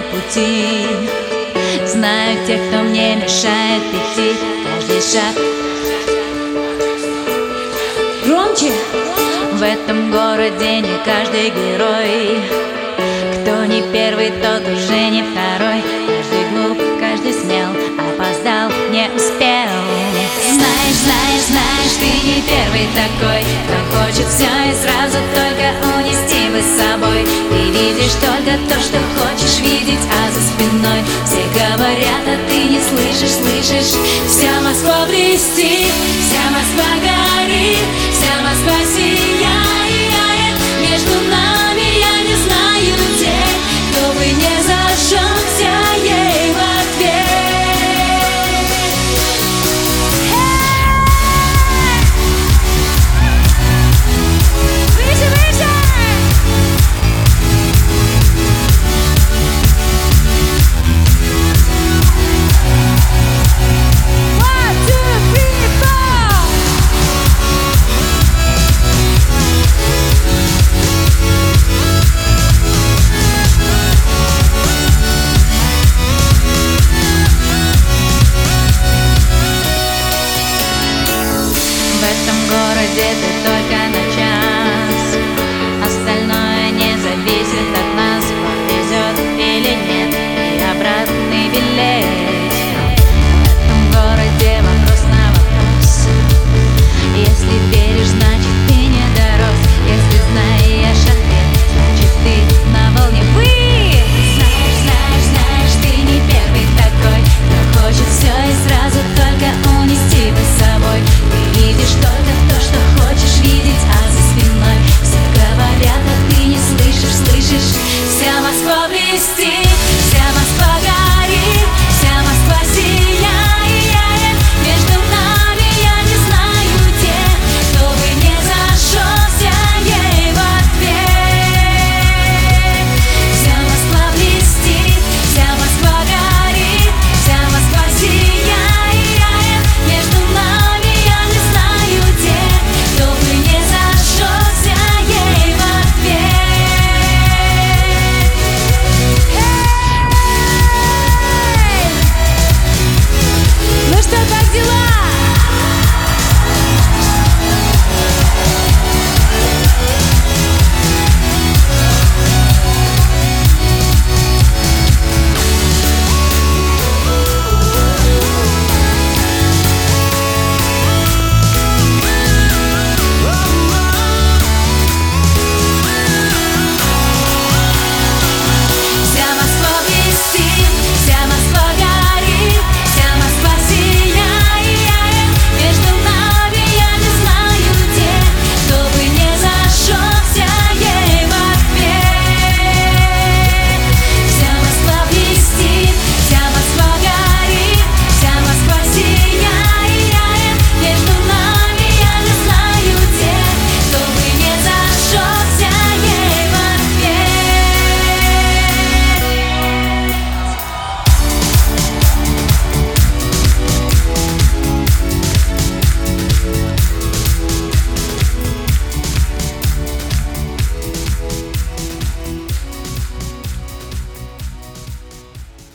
пути. Знаю тех, кто мне мешает идти каждый шаг. Громче! В этом городе не каждый герой. Кто не первый, тот уже не второй. Каждый глуп, каждый смел, опоздал, не успел. Знаешь, знаешь, знаешь, ты не первый такой, кто хочет все и сразу только унести бы с собой. Ты видишь только то, что хочешь видеть, а за спиной все говорят, а ты не слышишь, слышишь. Вся Москва блестит, вся Москва горит, вся Москва сияет. Между нами я не знаю тех, кто бы не зажегся ей в ответ. В этом городе ты только на час, остальное не зависит от нас. Повезет или нет, и обратный билет. В этом городе вопрос на вопрос. Если веришь, значит ты не дорос. Если знаешь ответ, значит ты на волне. Вы знаешь, знаешь, знаешь, ты не первый такой, кто хочет все и сразу только унести бы с собой. Видишь только то, что хочешь видеть, а за спиной все говорят, а ты не слышишь, слышишь. Вся Москва блестит, вся Москва горит,